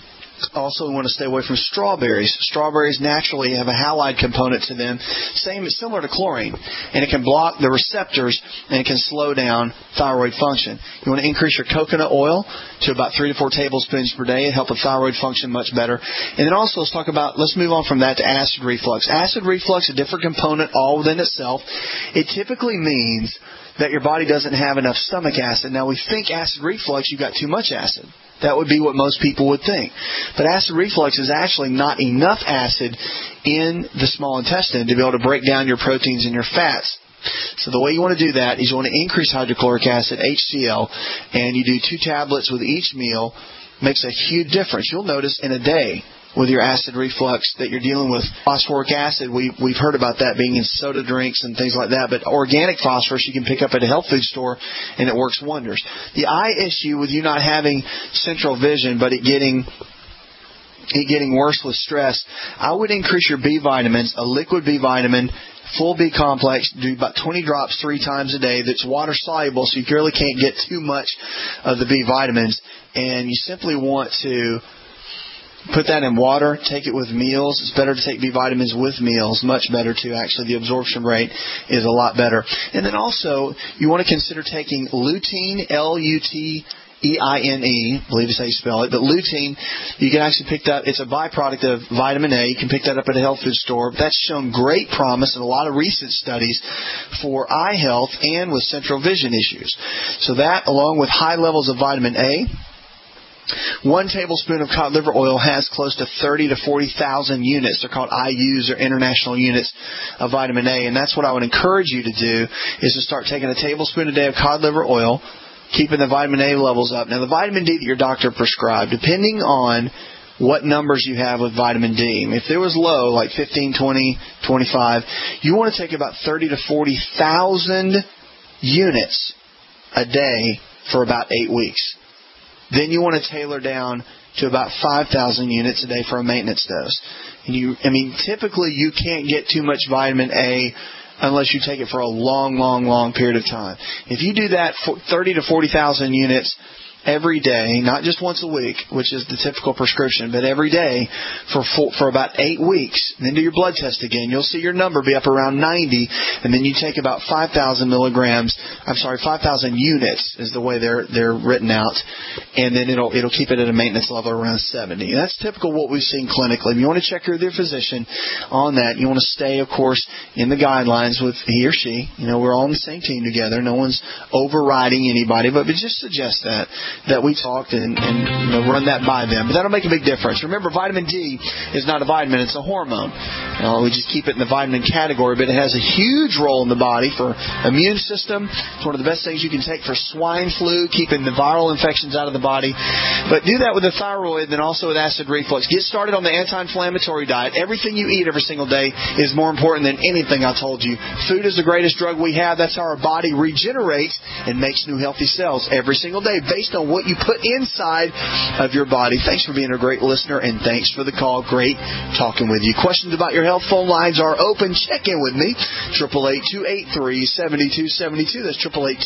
Also, we want to stay away from strawberries. Strawberries naturally have a halide component to them, similar to chlorine, and it can block the receptors and it can slow down thyroid function. You want to increase your coconut oil to about 3 to 4 tablespoons per day and help the thyroid function much better. And then also let's move on from that to acid reflux. Acid reflux, a different component all within itself. It typically means that your body doesn't have enough stomach acid. Now, we think acid reflux, you've got too much acid. That would be what most people would think. But acid reflux is actually not enough acid in the small intestine to be able to break down your proteins and your fats. So the way you want to do that is you want to increase hydrochloric acid, HCl, and you do 2 tablets with each meal. Makes a huge difference. You'll notice in a day with your acid reflux that you're dealing with phosphoric acid. We've heard about that being in soda drinks and things like that. But organic phosphorus you can pick up at a health food store, and it works wonders. The eye issue with you not having central vision, but it getting worse with stress, I would increase your B vitamins, a liquid B vitamin, full B complex, do about 20 drops 3 times a day. That's water soluble, so you really can't get too much of the B vitamins. And you simply want to put that in water, take it with meals. It's better to take B vitamins with meals, much better too. Actually, the absorption rate is a lot better. And then also, you want to consider taking lutein, Luteine, I believe is how you spell it. But lutein, you can actually pick that. It's a byproduct of vitamin A. You can pick that up at a health food store. That's shown great promise in a lot of recent studies for eye health and with central vision issues. So that, along with high levels of vitamin A, 1 tablespoon of cod liver oil has close to 30 to 40,000 units. They're called IUs, or international units of vitamin A. And that's what I would encourage you to do, is to start taking a tablespoon a day of cod liver oil, keeping the vitamin A levels up. Now, the vitamin D that your doctor prescribed, depending on what numbers you have with vitamin D. If it was low, like 15, 20, 25, you want to take about 30 to 40,000 units a day for about 8 weeks. Then you want to tailor down to about 5,000 units a day for a maintenance dose. And typically you can't get too much vitamin A unless you take it for a long period of time. If you do that, 30 to 40,000 units every day, not just once a week, which is the typical prescription, but every day for about 8 weeks. And then do your blood test again. You'll see your number be up around 90, and then you take about 5,000 units is the way they're written out, and then it'll keep it at a maintenance level around 70. And that's typical what we've seen clinically. If you want to check with your physician on that, you want to stay, of course, in the guidelines with he or she. We're all on the same team together. No one's overriding anybody, but just suggest that. that we talked and run that by them. But that'll make a big difference. Remember, vitamin D is not a vitamin, it's a hormone. We just keep it in the vitamin category, but it has a huge role in the body for immune system. It's one of the best things you can take for swine flu, keeping the viral infections out of the body. But do that with the thyroid, then also with acid reflux. Get started on the anti-inflammatory diet. Everything you eat every single day is more important than anything I told you. Food is the greatest drug we have. That's how our body regenerates and makes new healthy cells every single day based on what you put inside of your body. Thanks for being a great listener, and thanks for the call. Great talking with you. Questions about your health, phone lines are open. Check in with me. 888-283-7272. That's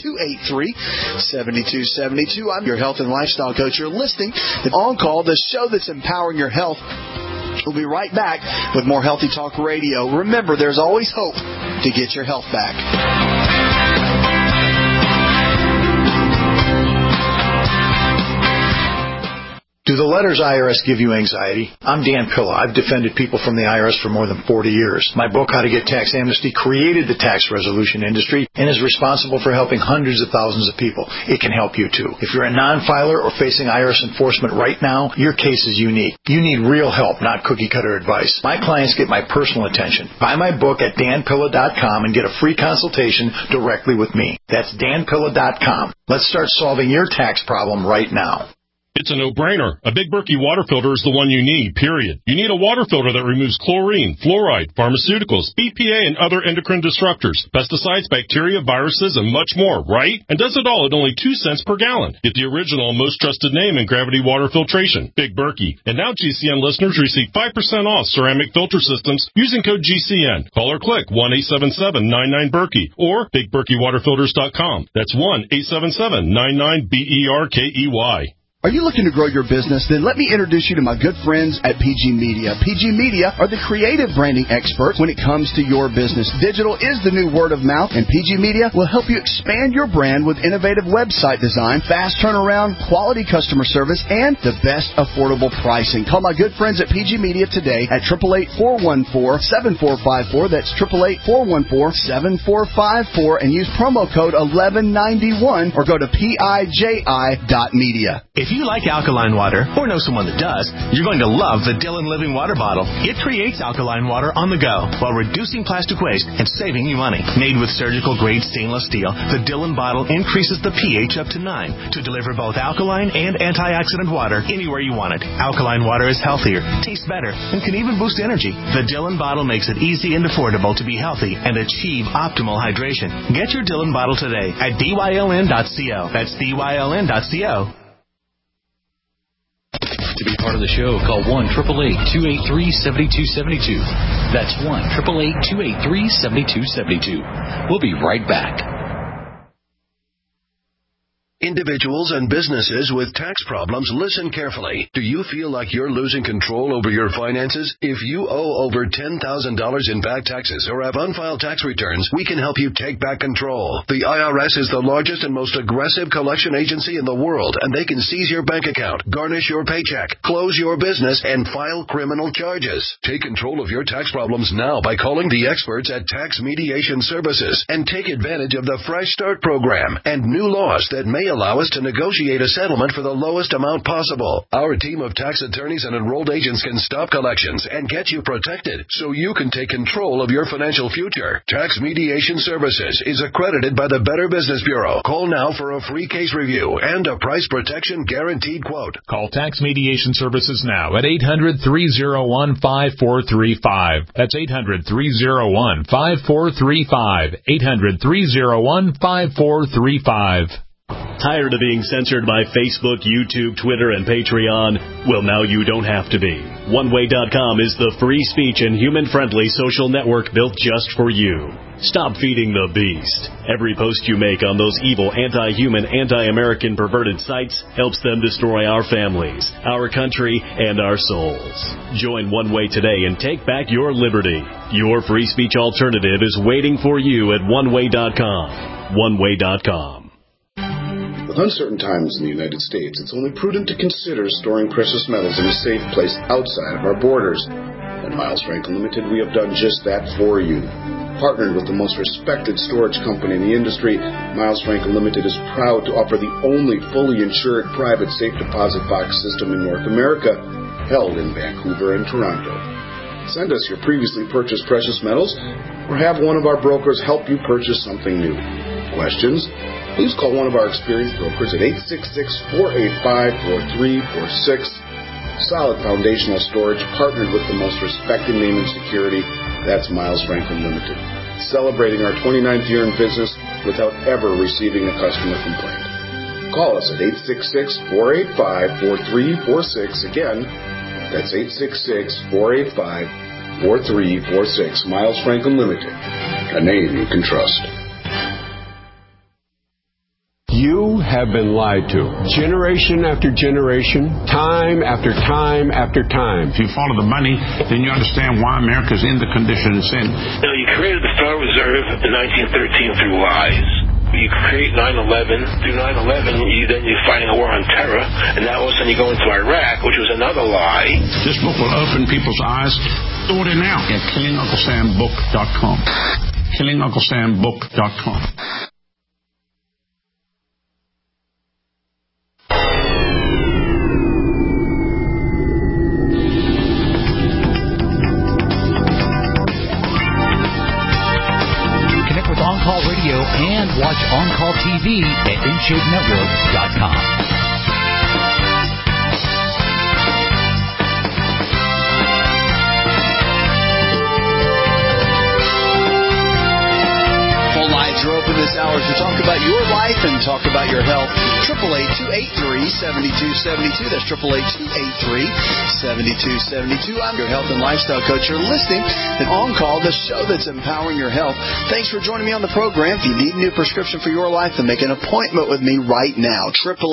888-283-7272. I'm your health and lifestyle coach. You're listening to On Call, the show that's empowering your health. We'll be right back with more Healthy Talk Radio. Remember, there's always hope to get your health back. Do the letters IRS give you anxiety? I'm Dan Pilla. I've defended people from the IRS for more than 40 years. My book, How to Get Tax Amnesty, created the tax resolution industry and is responsible for helping hundreds of thousands of people. It can help you, too. If you're a non-filer or facing IRS enforcement right now, your case is unique. You need real help, not cookie-cutter advice. My clients get my personal attention. Buy my book at danpilla.com and get a free consultation directly with me. That's danpilla.com. Let's start solving your tax problem right now. It's a no-brainer. A Big Berkey water filter is the one you need, period. You need a water filter that removes chlorine, fluoride, pharmaceuticals, BPA, and other endocrine disruptors, pesticides, bacteria, viruses, and much more, right? And does it all at only 2 cents per gallon. Get the original, most trusted name in gravity water filtration, Big Berkey. And now GCN listeners receive 5% off ceramic filter systems using code GCN. Call or click 1-877-99-BERKEY or BigBerkeyWaterFilters.com. That's 1-877-99-BERKEY. Are you looking to grow your business? Then let me introduce you to my good friends at PG Media. PG Media are the creative branding experts when it comes to your business. Digital is the new word of mouth, and PG Media will help you expand your brand with innovative website design, fast turnaround, quality customer service, and the best affordable pricing. Call my good friends at PG Media today at 888-414-7454. That's 888-414-7454, and use promo code 1191 or go to PIJI.media. If you like alkaline water, or know someone that does, you're going to love the Dillon Living Water Bottle. It creates alkaline water on the go while reducing plastic waste and saving you money. Made with surgical-grade stainless steel, the Dillon bottle increases the pH up to 9 to deliver both alkaline and antioxidant water anywhere you want it. Alkaline water is healthier, tastes better, and can even boost energy. The Dillon bottle makes it easy and affordable to be healthy and achieve optimal hydration. Get your Dillon bottle today at dyln.co. That's dyln.co. To be part of the show, call 1-888-283-7272. That's 1-888-283-7272. We'll be right back. Individuals and businesses with tax problems, listen carefully. Do you feel like you're losing control over your finances? If you owe over $10,000 in back taxes or have unfiled tax returns, we can help you take back control. The IRS is the largest and most aggressive collection agency in the world, and they can seize your bank account, garnish your paycheck, close your business, and file criminal charges. Take control of your tax problems now by calling the experts at Tax Mediation Services and take advantage of the Fresh Start program and new laws that may allow us to negotiate a settlement for the lowest amount possible. Our team of tax attorneys and enrolled agents can stop collections and get you protected so you can take control of your financial future. Tax Mediation Services is accredited by the Better Business Bureau. Call now for a free case review and a price protection guaranteed quote. Call Tax Mediation Services now at 800-301-5435. That's 800-301-5435. 800-301-5435. Tired of being censored by Facebook, YouTube, Twitter, and Patreon? Well, now you don't have to be. OneWay.com is the free speech and human-friendly social network built just for you. Stop feeding the beast. Every post you make on those evil, anti-human, anti-American perverted sites helps them destroy our families, our country, and our souls. Join One Way today and take back your liberty. Your free speech alternative is waiting for you at OneWay.com. OneWay.com. With uncertain times in the United States, it's only prudent to consider storing precious metals in a safe place outside of our borders. At Miles Frank Limited, we have done just that for you. Partnered with the most respected storage company in the industry, Miles Frank Unlimited is proud to offer the only fully insured private safe deposit box system in North America, held in Vancouver and Toronto. Send us your previously purchased precious metals or have one of our brokers help you purchase something new. Questions? Please call one of our experienced brokers at 866-485-4346. Solid foundational storage partnered with the most respected name in security. That's Miles Frank Unlimited. Celebrating our 29th year in business without ever receiving a customer complaint. Call us at 866-485-4346. Again, that's 866-485-4346. Miles Frank Unlimited, a name you can trust. You have been lied to. Generation after generation, time after time after time. If you follow the money, then you understand why America's in the condition it's in. You created the Federal Reserve in 1913 through lies. You create 9/11. Through 9/11, you're fighting a war on terror, and now all of a sudden you go into Iraq, which was another lie. This book will open people's eyes. Order now at KillingUncleSamBook.com. KillingUncleSamBook.com. On-Call Radio and watch On-Call TV at InShapeNetwork.com. Phone lines are open this hour to talk about your life and talk about your health. 888-283-7272. That's 888-283-7272. I'm your health and lifestyle coach. You're listening to On Call, the show that's empowering your health. Thanks for joining me on the program. If you need a new prescription for your life, then make an appointment with me right now.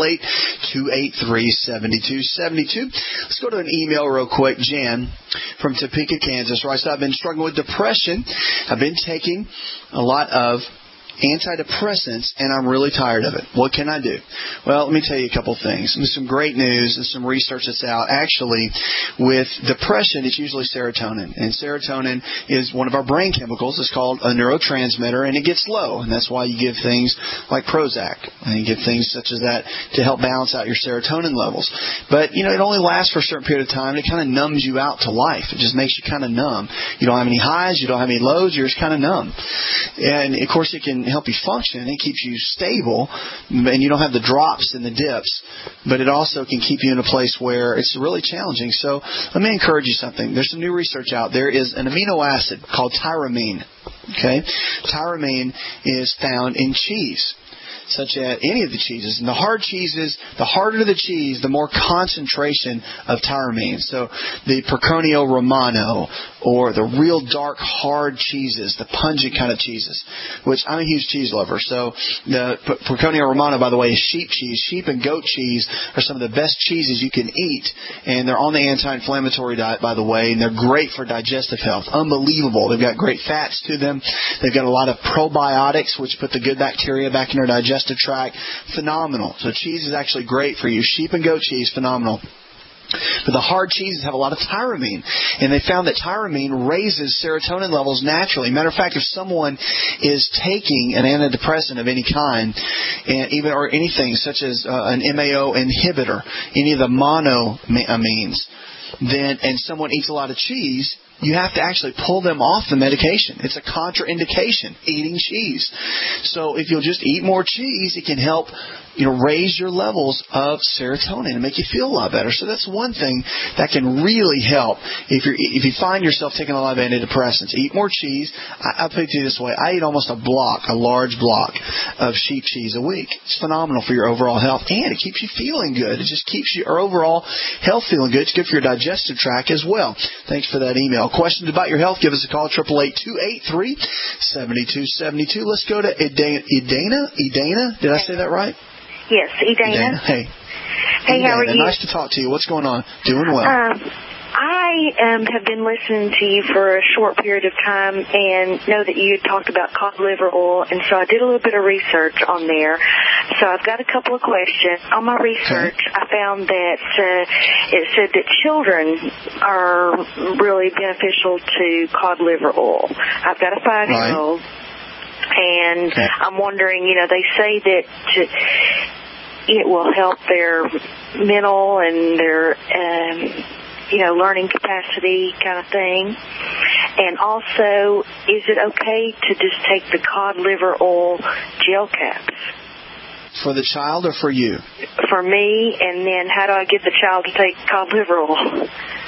888-283-7272. Let's go to an email real quick. Jan from Topeka, Kansas writes, I've been struggling with depression. I've been taking a lot of antidepressants, and I'm really tired of it. What can I do? Well, let me tell you a couple things. There's some great news and some research that's out. Actually, with depression, it's usually serotonin. And serotonin is one of our brain chemicals. It's called a neurotransmitter, and it gets low. And that's why you give things like Prozac. And you give things such as that to help balance out your serotonin levels. But, it only lasts for a certain period of time. It kind of numbs you out to life. It just makes you kind of numb. You don't have any highs. You don't have any lows. You're just kind of numb. And, of course, it can help you function. It keeps you stable, and you don't have the drops and the dips, but it also can keep you in a place where it's really challenging. So let me encourage you something. There's some new research out. There is an amino acid called tyramine. Okay? Tyramine is found in cheese, such as any of the cheeses. And the hard cheeses, the harder the cheese, the more concentration of tyramine. So the Pecorino Romano, or the real dark, hard cheeses, the pungent kind of cheeses, which I'm a huge cheese lover. So the Pecorino Romano, by the way, is sheep cheese. Sheep and goat cheese are some of the best cheeses you can eat, and they're on the anti-inflammatory diet, by the way, and they're great for digestive health. Unbelievable. They've got great fats to them. They've got a lot of probiotics, which put the good bacteria back in our digestive tract. Phenomenal. So cheese is actually great for you. Sheep and goat cheese, phenomenal. But the hard cheeses have a lot of tyramine, and they found that tyramine raises serotonin levels naturally. Matter of fact, if someone is taking an antidepressant of any kind, or anything such as an MAO inhibitor, any of the monoamines, and someone eats a lot of cheese, you have to actually pull them off the medication. It's a contraindication, eating cheese. So if you'll just eat more cheese, it can help raise your levels of serotonin and make you feel a lot better. So that's one thing that can really help if you find yourself taking a lot of antidepressants. Eat more cheese. I'll put it to you this way. I eat almost a large block of sheep cheese a week. It's phenomenal for your overall health, and it keeps you feeling good. It just keeps your overall health feeling good. It's good for your digestive tract as well. Thanks for that email. Questions about your health, give us a call, 888-283-7272. Let's go to Edana. Edana? Did I say that right? Yes, Edana. Hey. Hey, how are you? Nice to talk to you. What's going on? Doing well. I have been listening to you for a short period of time and know that you had talked about cod liver oil, and so I did a little bit of research on there. So I've got a couple of questions. On my research, I found that it said that children are really beneficial to cod liver oil. I've got a 5-year-old, and I'm wondering, they say that it will help their mental and their learning capacity kind of thing. And also, is it okay to just take the cod liver oil gel caps? For the child or for you? For me, and then how do I get the child to take cod liver oil?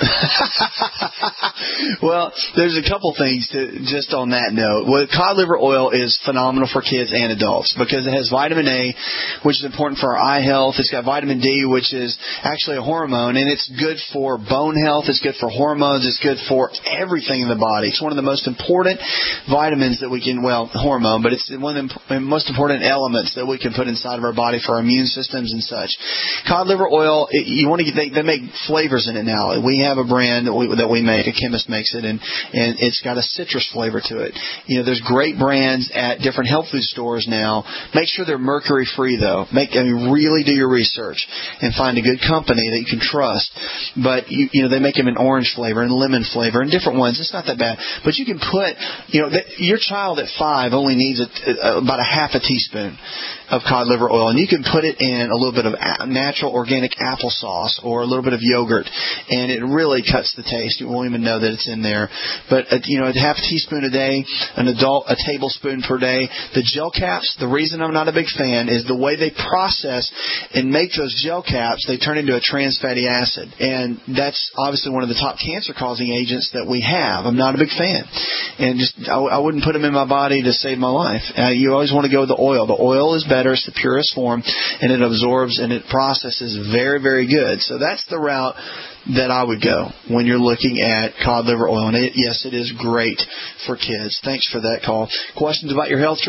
Well, there's a couple things just on that note. Well, cod liver oil is phenomenal for kids and adults because it has vitamin A, which is important for our eye health. It's got vitamin D, which is actually a hormone, and it's good for bone health. It's good for hormones. It's good for everything in the body. It's one of the most important vitamins that we can, hormone, but it's one of the most important elements that we can put inside of our body for our immune systems and such. Cod liver oil, they make flavors in it now. We have a brand that we make, a chemist makes it, and it's got a citrus flavor to it. There's great brands at different health food stores now. Make sure they're mercury free though. Really do your research and find a good company that you can trust. But they make them in orange flavor and lemon flavor and different ones. It's not that bad. But you can put, your child at 5 only needs about a half a teaspoon of cod liver oil, and you can put it in a little bit of natural organic applesauce or a little bit of yogurt, and it really cuts the taste. You won't even know that it's in there. But a half a teaspoon a day, an adult a tablespoon per day. The gel caps, the reason I'm not a big fan is the way they process and make those gel caps. They turn into a trans fatty acid, and that's obviously one of the top cancer causing agents that we have. I'm not a big fan, and I wouldn't put them in my body to save my life. You always want to go with the oil. The oil is better. It's the purest form, and it absorbs and it processes very, very good. So that's the route that I would go when you're looking at cod liver oil. And yes, it is great for kids. Thanks for that call. Questions about your health,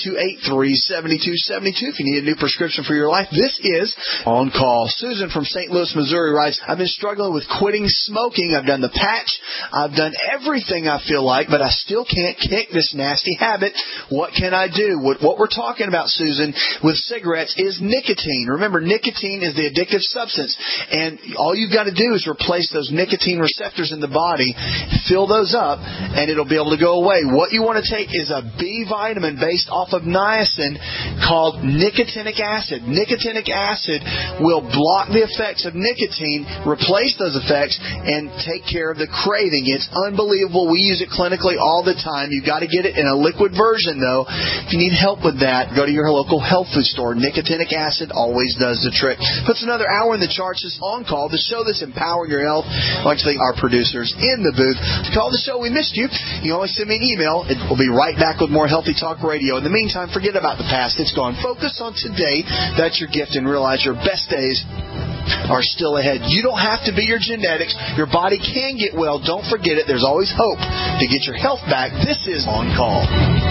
888-283-7272. If you need a new prescription for your life, this is On Call. Susan from St. Louis, Missouri writes, I've been struggling with quitting smoking. I've done the patch. I've done everything I feel like, but I still can't kick this nasty habit. What can I do? What we're talking about, Susan, with cigarettes is nicotine. Remember, nicotine is the addictive substance, and all you've got to do is replace those nicotine receptors in the body, fill those up, and it'll be able to go away. What you want to take is a B vitamin based off of niacin called nicotinic acid. Nicotinic acid will block the effects of nicotine, replace those effects, and take care of the craving. It's unbelievable. We use it clinically all the time. You've got to get it in a liquid version, though. If you need help with that, go to your local health food store. Nicotinic acid always does the trick. Puts another hour in the charts. Is On Call, the show that's empowering your health. I'd like to thank our producers in the booth to call the show. We missed you. You always send me an email. We'll be right back with more Healthy Talk Radio. In the meantime, forget about the past. It's gone. Focus on today. That's your gift, and realize your best days are still ahead. You don't have to be your genetics. Your body can get well. Don't forget it. There's always hope to get your health back. This is On Call.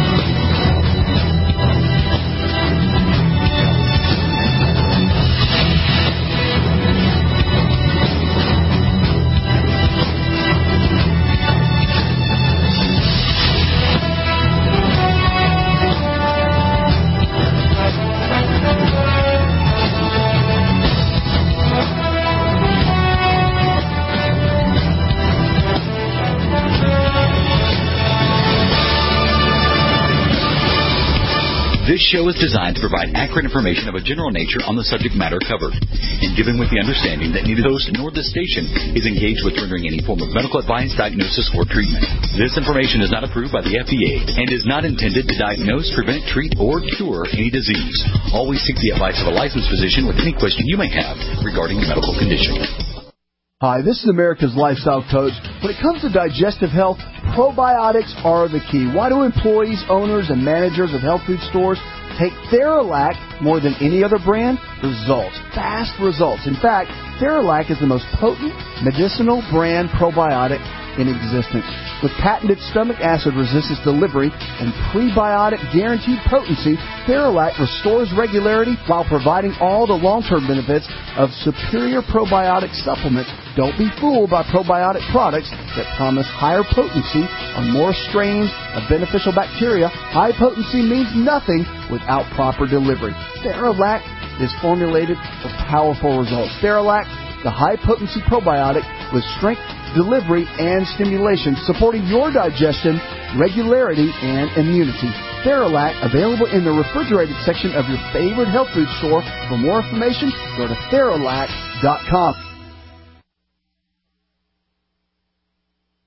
This show is designed to provide accurate information of a general nature on the subject matter covered, and given with the understanding that neither the host nor the station is engaged with rendering any form of medical advice, diagnosis, or treatment. This information is not approved by the FDA and is not intended to diagnose, prevent, treat, or cure any disease. Always seek the advice of a licensed physician with any question you may have regarding a medical condition. Hi, this is America's Lifestyle Coach. When it comes to digestive health, probiotics are the key. Why do employees, owners, and managers of health food stores take Theralac more than any other brand? Results. Fast results. In fact, Theralac is the most potent medicinal brand probiotic in existence. With patented stomach acid resistance delivery and prebiotic guaranteed potency, Theralac restores regularity while providing all the long-term benefits of superior probiotic supplements. Don't be fooled by probiotic products that promise higher potency on more strains of beneficial bacteria. High potency means nothing without proper delivery. Theralac is formulated for powerful results. Theralac, the high-potency probiotic with strength, delivery, and stimulation, supporting your digestion, regularity, and immunity. Theralac, available in the refrigerated section of your favorite health food store. For more information, go to Theralac.com.